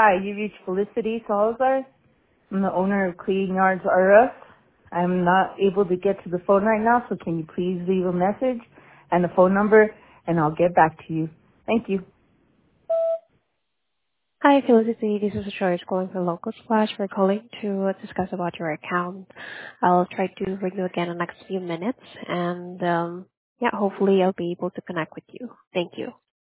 Hi, you reached Felicity Salazar. I'm the owner of Clean Yards R Us. I'm not able to get to the phone right now, so can you please leave a message and the phone number, and I'll get back to you. Thank you. Hi, Felicity. This is George calling from Local Splash. We're calling to discuss about your account. I'll try to ring you again in the next few minutes, and yeah, hopefully I'll be able to connect with you. Thank you.